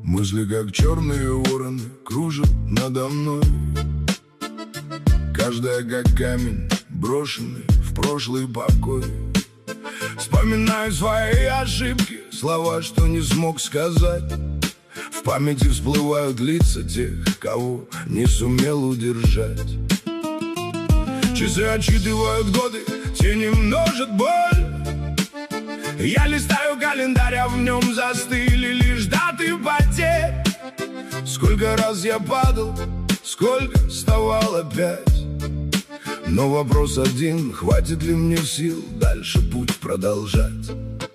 Мысли, как черные вороны, кружат надо мной. Каждая, как камень, брошенный в прошлый покой. Вспоминаю свои ошибки, слова, что не смог сказать. В памяти всплывают лица тех, кого не сумел удержать. Часы отсчитывают годы, тени множат боль. Я листаю календарь, а в нем застыли лишь даты потерь. Сколько раз я падал, сколько вставал опять. Но вопрос один: хватит ли мне сил дальше путь продолжать?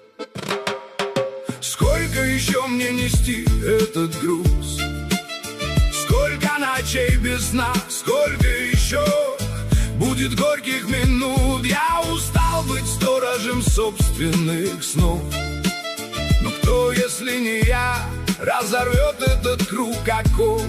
Сколько еще мне нести этот груз? Сколько ночей без сна? Сколько еще будет горьких минут? Я устал быть сторожем собственных снов. Но кто, если не я, разорвет этот круг оков?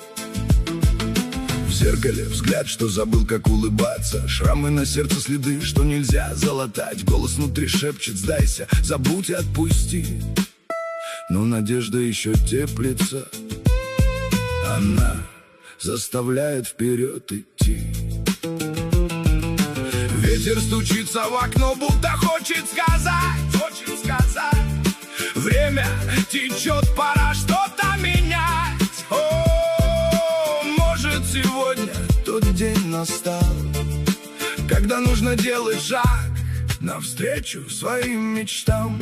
В зеркале взгляд, что забыл, как улыбаться. Шрамы на сердце, следы, что нельзя залатать. Голос внутри шепчет: сдайся, забудь и отпусти. Но надежда еще теплится. Она заставляет вперед идти. Ветер стучится в окно, будто хочет сказать. Время течет, пора что-то менять. О, может, сегодня тот день настал, когда нужно делать шаг навстречу своим мечтам.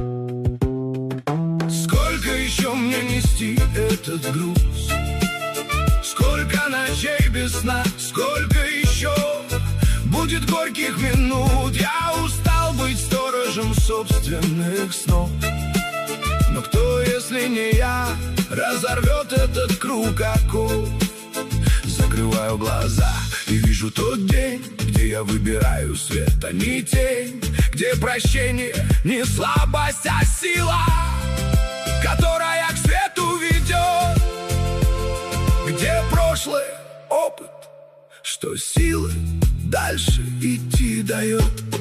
Сколько еще мне нести этот груз? Сколько ночей без сна? Сколько еще будет горьких минут? Я устал быть сторожем собственных снов. Но кто, если не я, разорвет этот круг оков? Закрываю глаза и вижу тот день, где я выбираю свет, а не тень. Где прощение не слабость, а сила, которая к свету ведет. Где прошлый опыт, что силы дальше идти дает.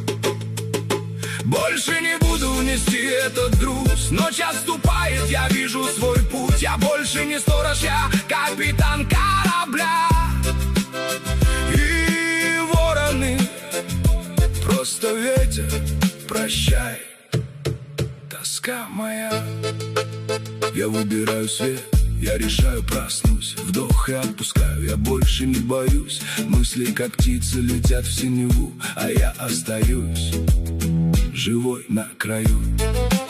Больше не буду нести этот груз. Ночь отступает, я вижу свой путь. Я больше не сторож, я капитан корабля. И вороны просто ветер, прощай, тоска моя. Я выбираю свет, я решаю, проснусь. Вдох и отпускаю, я больше не боюсь. Мысли, как птицы, летят в синеву, а я остаюсь живой на краю.